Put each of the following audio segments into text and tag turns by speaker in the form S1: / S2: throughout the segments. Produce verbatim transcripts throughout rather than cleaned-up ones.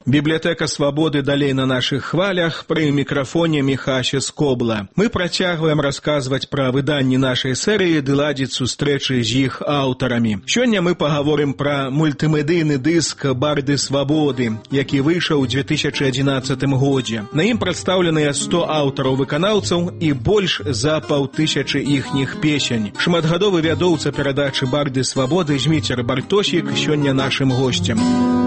S1: Бібліятэка Свабоды далей на нашых хвалях, пры мікрафоне Міхася Скобла. Мы працягваем расказваць пра выданні нашай серыі ды ладзіць сустрэчы з іх аўтарамі. Сёння мы пагаворым пра мультымедыйны дыск «Барды Свабоды», які выйшаў у две тысячы адзінаццатым годзе. На ім прадстаўленыя сто аўтараў-выканаўцаў і больш за паўтысячы іхніх песень. Шматгадовы вядоўца перадачы «Барды Свабоды» Зміцер Бартосік сёння нашым госцем.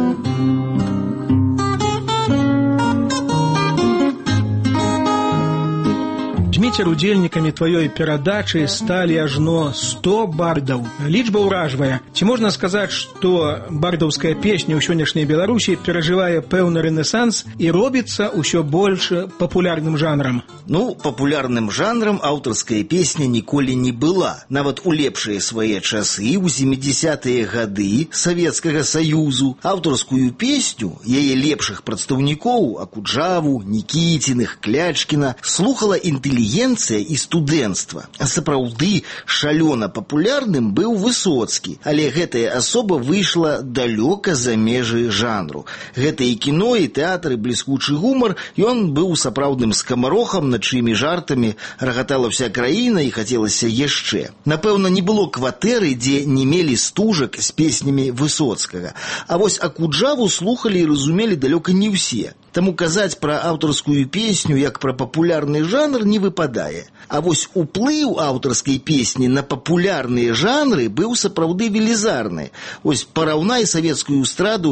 S1: Зміцер, удзельнікамі тваёй перадачы сталі ажно сто бардаў. Лічба ўражвае. Ці можна сказаць, што бардаўская песня ў сённяшняй Беларусі перажывае пэўны рэнесанс і робіцца ўсё больш папулярным жанрам?
S2: Ну, папулярным жанрам аўтарская песня ніколі не была. Нават у лепшыя свае часы, ў сямідзесятыя гады Савецкага Саюзу, аўтарскую песню яе лепшых прадстаўнікоў Акуджаву, Нікіціных, Клячкіна слухала інтэлігенцыя і студэнцтва. А сапраўды шалёна папулярным быў Высоцкі, але гэтая асоба выйшла далёка за межы жанру. Гэта і кіно, і тэатр, і бліскучы гумар, ён быў сапраўдным скамарохам, над чымі жартамі рагатала вся краіна і хацелася яшчэ. Напэўна, не было кватэры, дзе не мелі стужак з песнямі Высоцкага. А вось Акуджаву слухалі і разумелі далёка не ўсе. Таму казаць пра аўтарскую песню як пра папулярны жанр не выпадае. А вось уплыў аўтарскай песні на папулярныя жанры быў сапраўды велізарны. Вось параўнай савецкую эстраду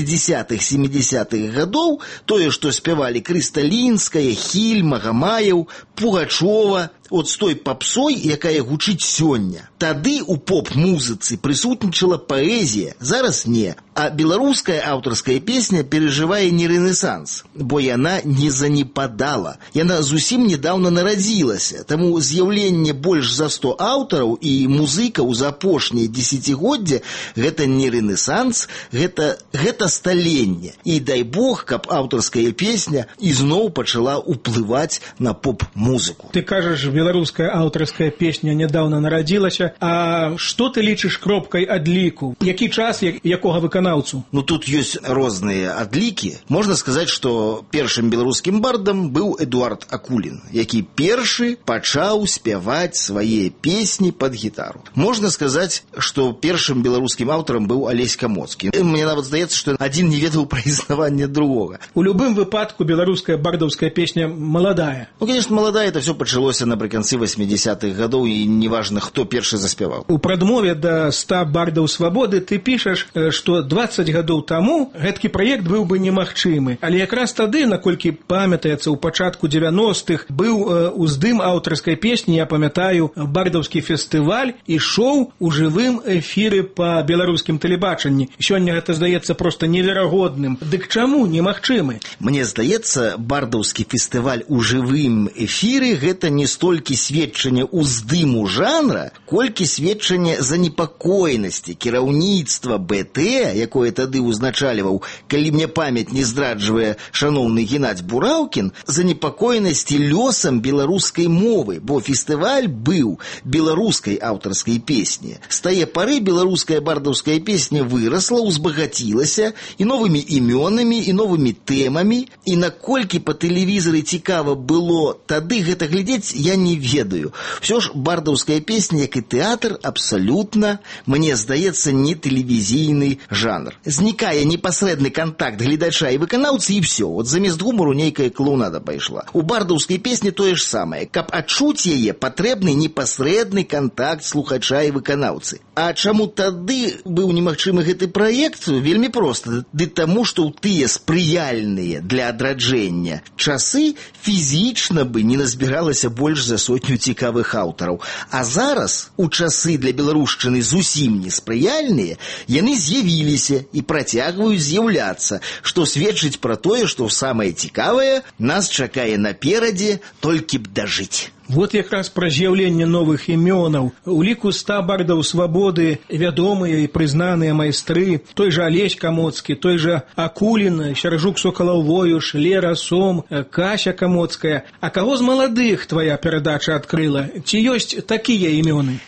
S2: шэсцідзесятых-сямідзесятых гадоў, тое, што спявалі Крысталінская, Хільма, Гамаеў, Пугачова, от з той папсой, якая гучыць сёння. Тады у поп-музыцы прысутнічала паэзія, зараз не. А беларуская аўтарская песня перажывае не рэнесанс, бо яна не занепадала. Яна зусім недаўна нарадзілася, таму з'яўленне больш за сто аўтараў і музыкаў за апошняе дзесяцігоддзе гэта не рэнесанс, гэта, гэта сталенне. І дай Бог, каб аўтарская песня ізноў пачала ўплываць на поп-музыку.
S1: Ты кажаш, беларуская аўтарская песня нядаўна нарадзілася, а што ты лічыш кропкай адліку? Які час якога выканаўцу?
S2: Ну, тут ёсць розныя адлікі. Можна сказаць, што першым беларускім бардам быў Эдуард Акулін, які першы пачаў спяваць свае песні пад гітару. Можна сказаць, што першым беларускім аўтарам быў Алесь Камоцкі. Мне нават здаецца, што адзін не ведаў пра існаванне другога.
S1: У любым выпадку беларуская бардаўская песня маладая.
S2: Ну, конечно, маладая, это все пачалося напрыканцы восьмідзесятых гадоў, і неважна, хто першы заспяваў.
S1: У прадмове да ста бардаў свабоды ты пішаш, што дваццаць гадоў таму гэткі праект быў бы немагчымы. Але якраз тады, наколькі памятаецца, у пачатку дзевяностых быў уздым аўтарскай песні, я памятаю, бардаўскі фестываль ішоў у жывым эфіры па беларускім тэлебачанні. Сёння гэта здаецца проста неверагодным. Дык чаму немагчымы?
S2: Мне здаецца, бардаўскі фестываль у жывым эфіры гэта не столькі сведчанне ўздыму жанра, колькі сведчанне занепакоенасці кіраўніцтва БТ, якое тады ўзначальваў, калі мне памяць не здраджвае шаноўны Геннадзь Бураўкін, занепакоенасці лёсам беларускай мовы, бо фестываль быў беларускай аўтарскай песні. З тае пары беларуская бардаўская песня вырасла, узбагацілася і новымі імёнамі, і новымі тэмамі, і наколькі па тэлевізары цікава было тады гэта глядзець, я не ведаю. Всё ж бардаўская песня, як і тэатр, абсалютна, мне здаецца, не тэлевізійны жанр. Знікае непасрэдны кантакт гледача і выканаўцы, і всё. От замест гумару нейкая клоунада пайшла. У бардаўскай песні тое ж самае. Каб адчуць яе, патрэбны непасрэдны кантакт слухача і выканаўцы. А чаму тады быў немагчымы гэты праект? Вельмі проста. Ды таму, што ў тыя спрыяльныя для адраджэння часы фізічна бы не назбіралася больш за сотню цікавых аўтараў. А зараз, у часы для беларушчыны зусім неспрыяльныя, яны з'явіліся і працягваюць з'яўляцца, што сведчыць пра тое, што самае цікавае нас чакае наперадзе, толькі б дажыць.
S1: Вот якраз пра з'яўленне новых імёнаў. У ліку ста бардаў свабоды вядомыя і прызнаныя майстры, той жа Алесь Камоцкі, той жа Акулін, Сяржук Сокалаў-Воюш, Лера Сом, Кася Камоцкая. А каго з маладых твая перадача адкрыла? Ці ёсць такія імёны?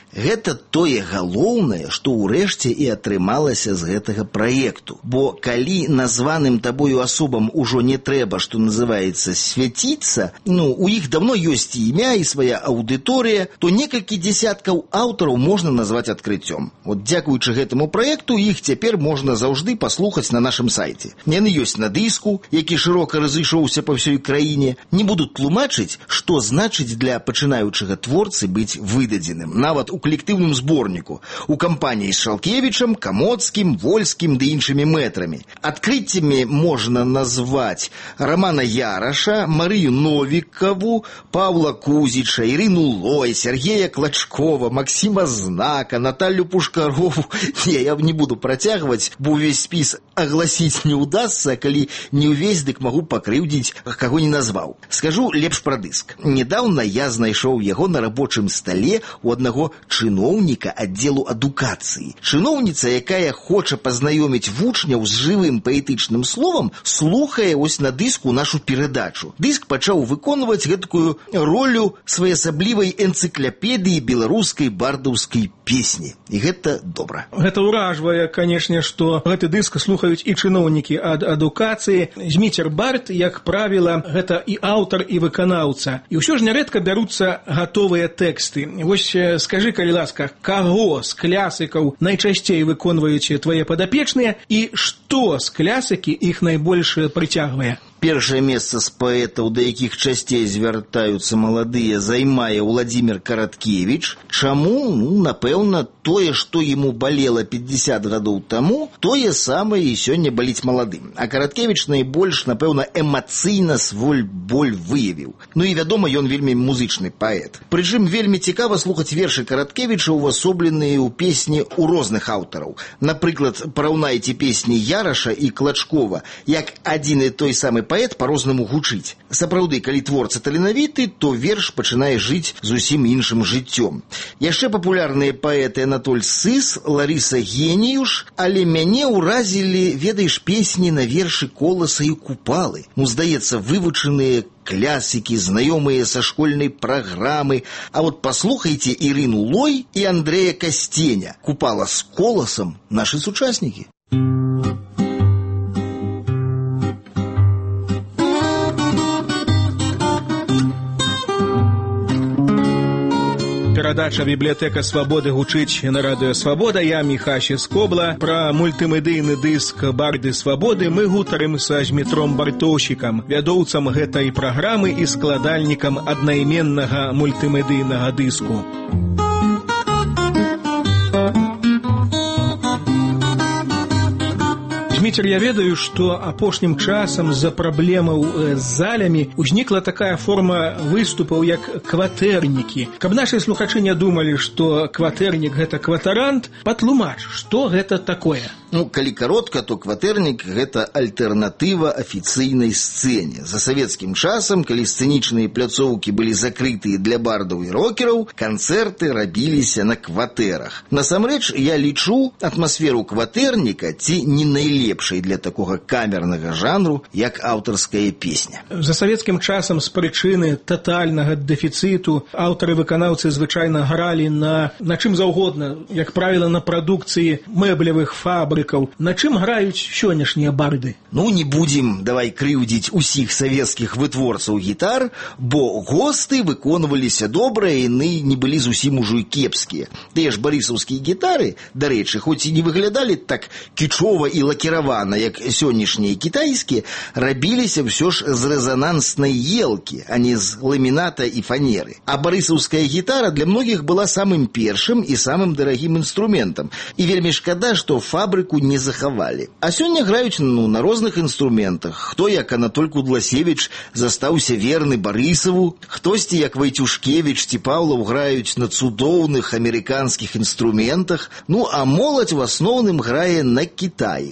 S2: Гэта тое галоўнае, што ўрэшце і атрымалася з гэтага праекту. Бо калі названым табою асобам ужо не трэба, што называецца, свяціцца, ну, у іх давно ёсць і імя, і свая аўдыторыя, то некалькі дзесяткаў аўтараў можна назваць адкрыццём. От дзякуючы гэтаму праекту іх цяпер можна заўжды паслухаць на нашым сайце. Яны ёсць на дыску, які шырока разышоўся па ўсёй краіне. Не буду тлумачыць, што значыць для пачынаючага творцы быць выдадзеным. Нават у калектыўным зборніку, у кампаніі з Шалкевічам, Камоцкім, Вольскім ды іншымі мэтрамі. Адкрыццямі можна назваць Романа Яраша, Марыю Новікаву, Павла Кузіча, Ірыну Лой, Сергея Клачкова, Максима Знака, Наталью Пушкарову. Не, я не буду працягваць, бо ўвесь спіс агласіць не ўдасца, калі не ўвесь, дык магу пакрыўдзіць, каго не назваў. Скажу лепш пра дыск. Недаўна я знайшоў яго на рабочым стале у аднаго чыноўніка аддзелу адукацыі. Чыноўніца, якая хоча пазнаёміць вучняў з жывым паэтычным словам, слухае ось на дыску нашу перадачу. Дыск пачаў выконваць гэткую ролю своеасаблівай энцыклапедыі беларускай бардаўскай песні. І гэта добра.
S1: Гэта ўражвае, канешне, што гэты дыск слухаюць і чыноўнікі ад адукацыі. Зміцер Бард, як правіла, гэта і аўтар, і выканаўца. І ўсё ж нярэдка бяруцца гатовыя тэксты. Вось скажы, калі ласка, каго з клясыкаў найчасцей выконваюць твае падапечныя і што з клясыкі іх найбольш прыцягвае?
S2: Першае месца з паэтаў, да якіх часцей звяртаюцца маладыя, займае Владзімір Караткевіч. Чаму? Ну, напэўна, тое, што яму балела пятьдесят гадоў таму, тое самае і сёння баліць маладым. А Караткевіч найбольш, напэўна, эмацыйна свой боль выявіў. Ну і, вядома, ён вельмі музычны паэт. Прычым вельмі цікава слухаць вершы Караткевіча, увасобленыя ў песні ў розных аўтараў. Напрыклад, параўнайце песні Яраша і Клачкова, як адзін і той самы паэт по-рознаму гучыць. Сапраўды, калі творца таленавіты, то верш пачынае жыць зусім іншым жыццём. Яшчэ папулярныя паэты Анатоль Сыс, Ларыса Геніюш, але мяне ўразілі, ведаеш, песні на вершы Коласа і Купалы. Ну, здаецца, вывучаныя клясікі, знаёмыя са школьнай праграмы. А вот паслухайце Ірыну Лой і Андрэя Касценя. Купала з Коласам нашы сучаснікі.
S1: Перадача «Бібліятэка свабоды» гучыць на радыё «Свабода». Я Міхася Скобла. Пра мультымедыйны дыск «Барды свабоды» мы гутарым са Змітром Бартоўшчыкам, вядоўцам гэтай праграмы і складальнікам аднайменнага мультымедыйнага дыску. Зміцер, я ведаю, што апошнім часам з-за праблемаў з залямі узнікла такая форма выступаў, як кватэрнікі. Каб нашы слухачы не думалі, што кватэрнік – гэта кватарант, патлумач, што гэта такое?
S2: Ну, калі каротка, то кватэрнік – гэта альтэрнатыва афіцыйнай сцэне. За савецкім часам, калі сцэнічныя пляцоўкі былі закрытыя для бардаў і рокераў, канцэрты рабіліся на кватэрах. Насамрэч, я лічу атмасферу кватэрніка ці не найлепшай для такога камернага жанру, як аўтарская песня.
S1: За савецкім часам з прычыны татальнага дэфіцыту аўтары-выканаўцы звычайна гралі на, на чым заўгодна, як правіла, на прадукцыі мэблевых фабрык. На чым граюць сённяшнія барды?
S2: Ну, не будзем, давай, крыўдзіць усіх савецкіх вытворцаў гітар, бо госты выконваліся добра, і яны не былі зусім ужо і кепскія. Тыя ж барысаўскія гітары, дарэчы, хоць і не выглядалі так кічова і лакіравана, як сённяшнія кітайскія, рабіліся ўсё ж з рэзананснай елкі, а не з ламіната і фанеры. А барысаўская гітара для многіх была самым першым і самым дарагім інструментам. І вельмі шкада, што фабрыку не захавалі. А сёння граюць, ну, на розных інструментах. Хто, як Анатоль Кудласевіч, застаўся верны Барысаву, хтосьці, як Вайцюшкевіч ці Паўлаў, граюць на цудоўных амерыканскіх інструментах. Ну, а моладзь в асноўным грае на кітаі. Кітай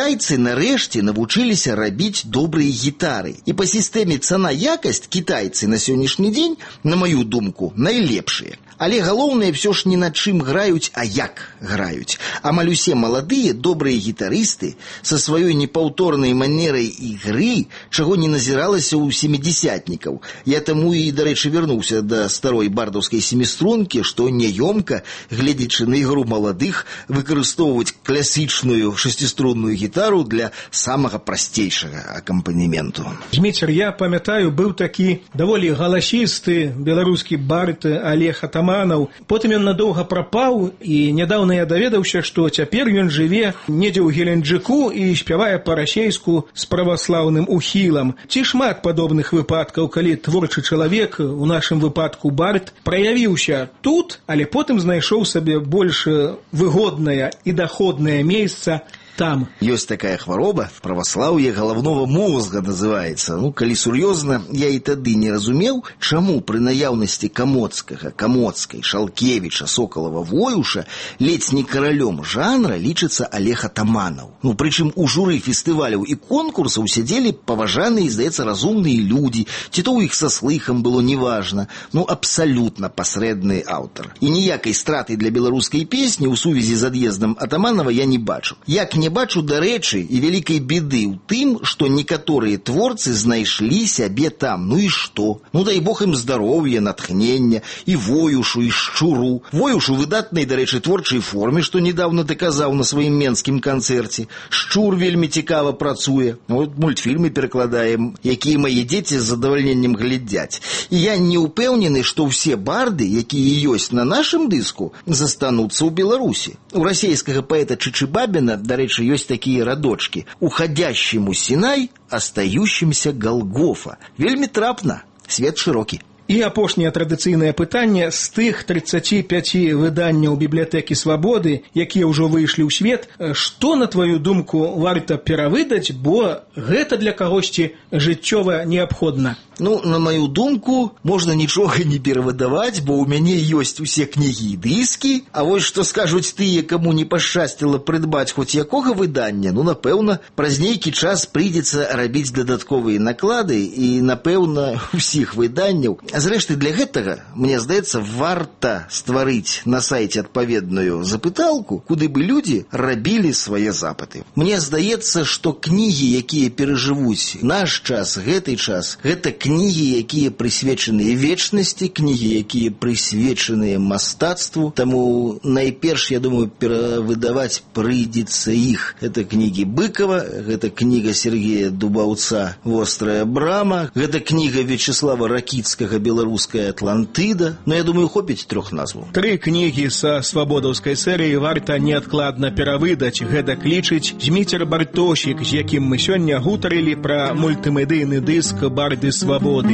S2: китайцы нарэшце навучыліся рабіць добрыя гітары. І па сістэме цана-якасць китайцы на сённяшні дзень, на маю думку, найлепшыя. Але галоўнае ўсё ж не над чым граюць, а як граюць. Амаль усе маладыя, добрыя гітарысты са сваёй непаўторнай манерай ігры, чаго не назіралася ў семідзесятнікаў. Я таму і, дарэчы, вярнуўся да старой бардаўскай семістрункі, што няёмка, гледзячы на ігру маладых, выкарыстоўваць класічную шасціструнную гітару для самага прасцейшага акампанементу.
S1: Зміцер, я памятаю, быў такі даволі галасісты беларускі бард Олег Атаманаў. Потым ён надоўга прапаў, і нядаўна я даведаўся, што цяпер ён жыве недзе ў Геленджыку і спявае па-расейску з праваслаўным ухілам. Ці шмат падобных выпадкаў, калі творчы чалавек, у нашым выпадку бард, праявіўся тут, але потым знайшоў сабе больш выгоднае і даходнае месца там.
S2: Ёсць такая хвароба, праваслаўе галаўнога мозга называецца. Ну, калі сур'ёзна, я і тады не разумеў, чаму пры наяўнасці Камоцкага, Камоцкай, Шалкевіча, Сокалава, Воюша ледзь не каралём жанра лічыцца Олег Атаманаў. Ну, прычым у журы фестываляў і конкурсаў сядзелі паважаныя, здаецца, разумныя людзі, ці то ў іх са слыхам было неважна. Ну, абсалютна пасрэдны аўтар. І ніякай страты для беларускай песні ў сувязі з ад'ездам Атаманава я не бачу. Як не бачу, дарэчы, і вялікай беды ў тым, што некаторыя творцы знайшлі сябе там. Ну і што? Ну дай Бог ім здароўя, натхнення, і Воюшу, і Шчуру. Воюш у выдатнай, дарэчы, творчай форме, што недавно даказаў на сваім менскім канцэрце. Шчур вельмі цікава працуе. От мультфільмы перакладаем, якія мае дзеці з задавальненнем глядзяць. І я не ўпэўнены, што ўсе барды, якія ёсць на нашым дыску, застануцца ў Беларусі. У расейскага паэта Чычыбабіна, дарэчы, ёсць такія радочкі: «Уходящему Синай, остающимся Голгофа». Вельмі трапна, свет шырокі.
S1: І апошняе традыцыйнае пытанне: з тых трыццаці пяці выданняў бібліятэкі Свабоды, якія ўжо выйшлі ў свет, што, на тваю думку, варта перавыдаць, бо гэта для кагосьці жыццёва неабходна?
S2: Ну, на маю думку, можна нічога не перавыдаваць, бо ў мяне ёсць усе кнігі і дыскі, а вось што скажуць тыя, каму не пашчасціла прыдбаць хоць якога выдання, ну, напэўна, праз нейкі час прыйдзецца рабіць дадатковыя наклады і, напэўна, усіх выданняў. Зрэшты, для гэтага, мне здаецца, варта стварыць на сайце адпаведную запыталку, куды бы людзі рабілі свае запыты. Мне здаецца, што кнігі, якія перажывуць наш час, гэты час, гэта кнігі, якія прысвечаныя вечнасці, кнігі, якія прысвечаныя мастацтву. Таму найперш, я думаю, перавыдаваць прыйдзецца іх. Гэта кнігі Быкова, гэта кніга Сергея Дубаўца «Вострая брама», гэта кніга Вячеслава Ракіцкага «Беларуская Атлантыда». Но я думаю, хопіць трох назваў.
S1: Тры кнігі са свабодаўскай серыі варта неадкладна перавыдаць. Гэта клічыць Зміцер Бартосік, з якім мы сёння гутарылі пра мультымедыйны дыск «Барды свабоды».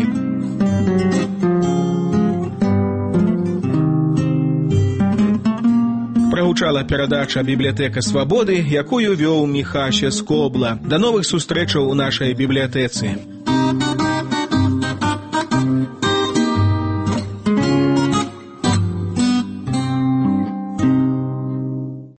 S1: Прагучала перадача «Бібліятэка Свабоды», якую вёў Міхася Скобла. Да новых сустрэчаў у нашай бібліятэцы.